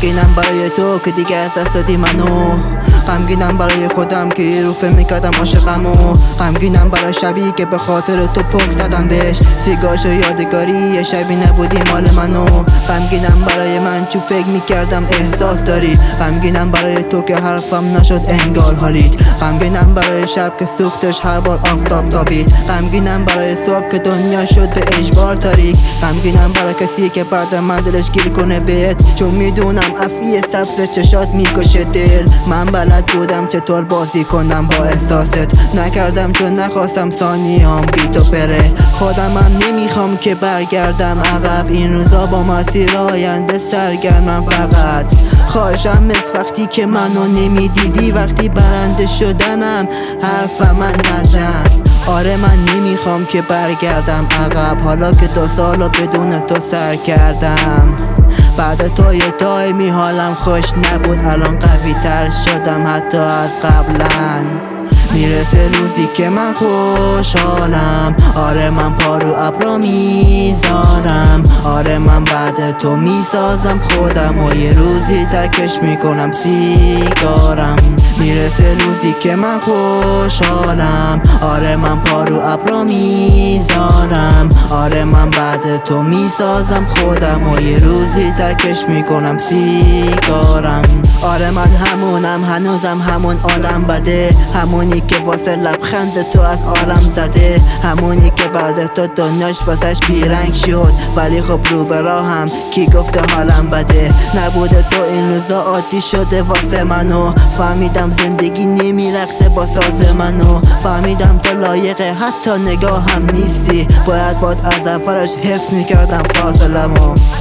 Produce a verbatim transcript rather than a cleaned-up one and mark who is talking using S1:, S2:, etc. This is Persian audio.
S1: غمگینم برای تو که دیگه از دست دادی منو، غمگینم برای خودم که یه رو فکر میکردم عاشقمو، غمگینم برای شبی که به خاطر تو پک زدم بهش، سیگارش یادگاری یه شبی نبودی مال منو، غمگینم برای من چون فکر میکردم احساس داری، غمگینم برای تو که حرفم نشد انگار حالید، غمگینم برای شب که سوختش هر بار آفتاب تابید، غمگینم برای صبح که دنیا شد به اجبار تاریک، غمگینم برای کسی که بعد من دلش گیر کنه بهت، چون میدونم افعی سبز چشات میکشه دل، من بلد بودم چطور بازی کنم با احساست، نکردم چون نخواستم ثانیام بی تو بره، خودمم نمیخوام که برگردم عقب، این روزا با مسیر آینده سرگرمم، فقط خواهشم مثل وقتی که منو نمیدیدی، وقتی برنده شدنم حرف من نزن، آره من نمیخوام که برگردم عقب، حالا که دو سالو بدون تو سر کردم، بعد تو یه تایمی حالم خوش نبود، الان قوی تر شدم حتی از قبلا، میرسه روزی که من خوشحالم، آره من پا رو ابرا میذارم، آره من بعد تو میسازم خودم و یه روزی ترکش میکنم سیگارم، میرسه روزی که من خوشحالم، آره من پا رو ابرا میذارم، آره من بعد تو میسازم خودم و یه روزی ترکش میکنم سیگارم، آره من همونم هنوزم همون عالم بده، همونی که واسه لبخند تو از عالم زده، همونی که بعد تو دنیاش واسش بیرنگ شد، ولی خب رو به راهم کی گفته حالم بده، نبوده تو این روزا عادی شده واسه منو، فهمیدم زندگی نمیرقصه با ساز منو، فهمیدم تو لایقه حتی نگاه هم نیستی، باید باد از اولش حفظ میکردم فاصلمو.